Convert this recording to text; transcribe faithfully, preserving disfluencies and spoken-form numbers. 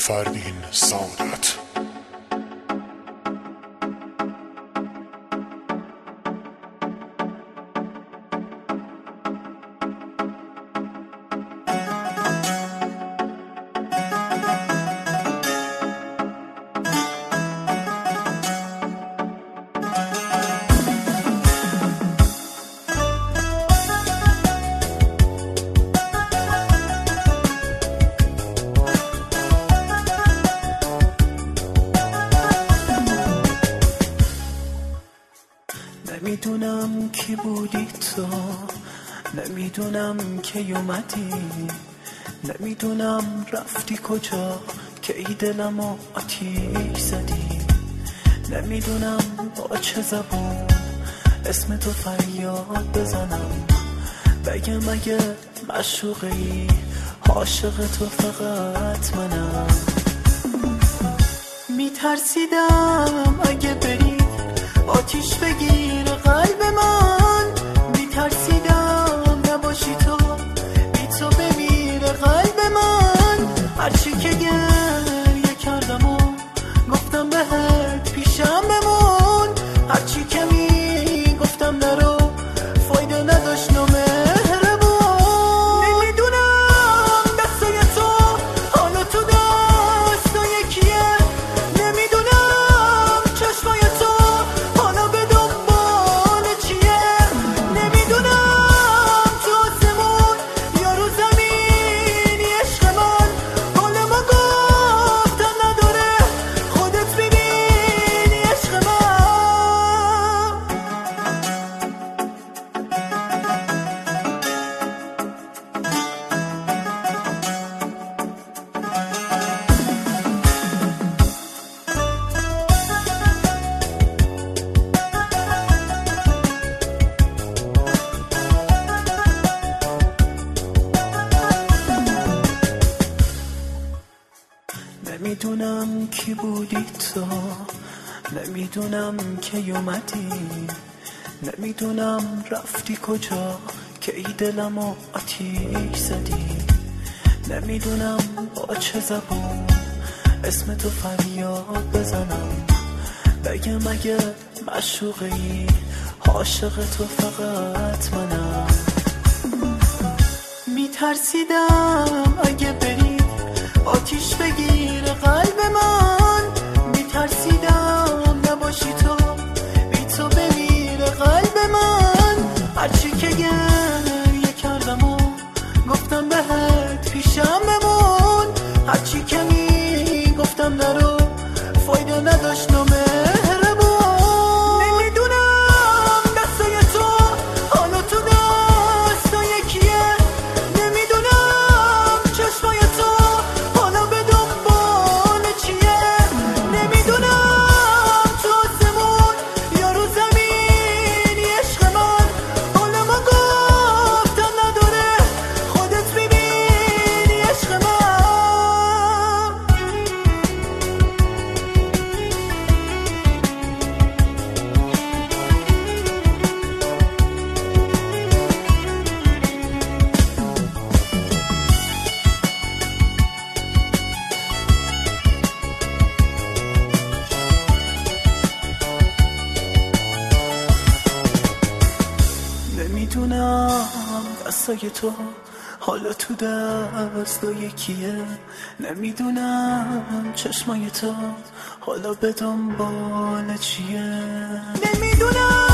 فردین سعادت. نمیدونم کی بودی تو، نمیدونم کی اومدی، نمیدونم رفتی کجا که ای دلمو آتیش زدی، نمیدونم با چه زبون اسم تو فریاد بزنم، بگم اگه معشوقی عاشق تو فقط منم. میترسیدم اگه بری آتیش بگیر قلب من، میترسیدم نباشی تو، بی تو بمیره قلب من. هرچی که گریه کردم و گفتم بهت پیشم بمون، هرچی که میگفتم نرو فایده نداشت نامهربون. نمیدونم دستای تو حالا تو دستای کیه، نمیدونم چشمای تو حالا به دنبال چیه، نمیدونم تو آسمون یا رو زمینی عشق من، حال ما گفتن نداره خودت میبینی عشق من. نمیدونم کی بودی تو، نمیدونم کی اومدی، نمیدونم رفتی کجا که ای دلمو آتیش زدی، نمیدونم با چه زبون اسم تو فریاد بزنم، بگم اگه معشوقی عاشق تو فقط منم. میترسیدم اگه بری آتیش بگیر قلب من، میترسیدم نباشی تو، بی تو بمیره قلب من. هرچی که گریه کردم و گفتم بهت پیشم بمون، هرچی که میگفتم نرو فایده نداشت نامهربون. نمیدونم دستای تو حالا تو دستای کیه، نمیدونم چشمای تو حالا به دنبال چیه، نمیدونم تو آسمون یا رو زمینی عشق من، حال ما گفتن نداره خودت میبینی عشق من. نمیدونم دستای تو حالا تو دستای کیه، نمیدونم چشمای تو حالا به دنبال چیه، نمیدونم